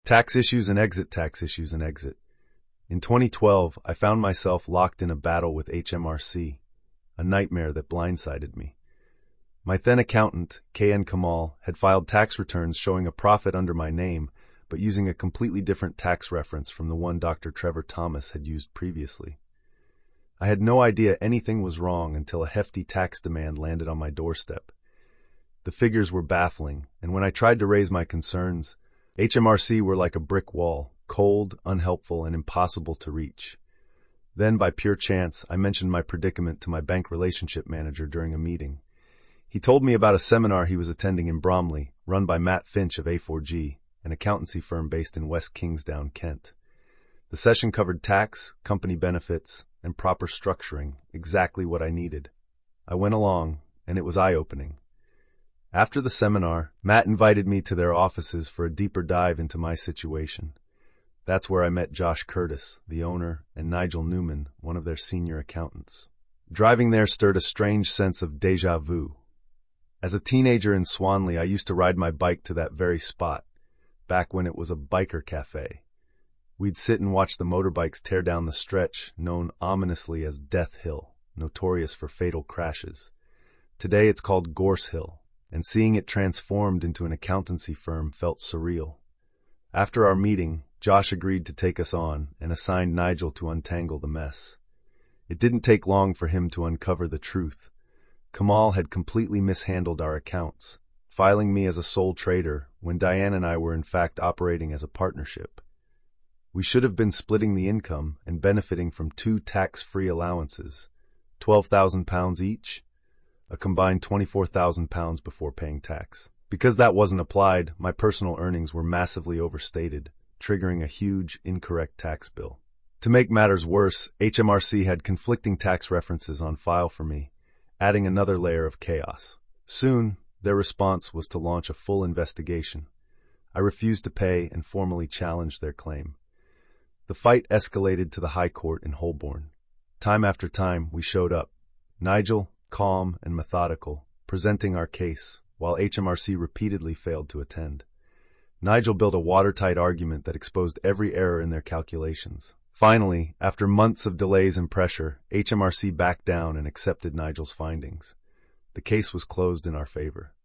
Tax issues and exit, tax issues and exit. In 2012, I found myself locked in a battle with HMRC, a nightmare that blindsided me. My then accountant, KN Kamal, had filed tax returns showing a profit under my name, but using a completely different tax reference from the one Dr. Trevor Thomas had used previously. I had no idea anything was wrong until a hefty tax demand landed on my doorstep. The figures were baffling, and when I tried to raise my concerns, HMRC were like a brick wall, cold, unhelpful, and impossible to reach. Then, by pure chance, I mentioned my predicament to my bank relationship manager during a meeting. He told me about a seminar he was attending in Bromley, run by Matt Finch of A4G, an accountancy firm based in West Kingsdown, Kent. The session covered tax, company benefits, and proper structuring, exactly what I needed. I went along, and it was eye-opening. After the seminar, Matt invited me to their offices for a deeper dive into my situation. That's where I met Josh Curtis, the owner, and Nigel Newman, one of their senior accountants. Driving there stirred a strange sense of déjà vu. As a teenager in Swanley, I used to ride my bike to that very spot, back when it was a biker cafe. We'd sit and watch the motorbikes tear down the stretch, known ominously as Death Hill, notorious for fatal crashes. Today it's called Gorse Hill, and seeing it transformed into an accountancy firm felt surreal. After our meeting, Josh agreed to take us on and assigned Nigel to untangle the mess. It didn't take long for him to uncover the truth. Kamal had completely mishandled our accounts, filing me as a sole trader when Diane and I were in fact operating as a partnership. We should have been splitting the income and benefiting from 2 tax-free allowances, £12,000 each, a combined £24,000 before paying tax. Because that wasn't applied, my personal earnings were massively overstated, triggering a huge, incorrect tax bill. To make matters worse, HMRC had conflicting tax references on file for me, adding another layer of chaos. Soon, their response was to launch a full investigation. I refused to pay and formally challenged their claim. The fight escalated to the High Court in Holborn. Time after time, we showed up. Nigel, calm and methodical, presenting our case, while HMRC repeatedly failed to attend. Nigel built a watertight argument that exposed every error in their calculations. Finally, after months of delays and pressure, HMRC backed down and accepted Nigel's findings. The case was closed in our favor.